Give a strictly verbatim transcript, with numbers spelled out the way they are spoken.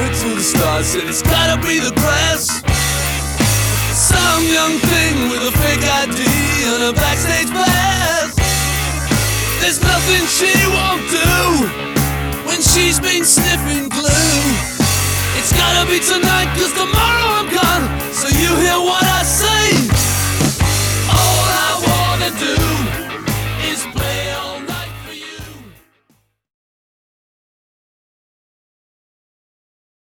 it to the stars, said it's gotta be the grass. Some young thing with a fake I D and a backstage pass. There's nothing she won't do when she's been sniffing glue. It's gotta be tonight, cause tomorrow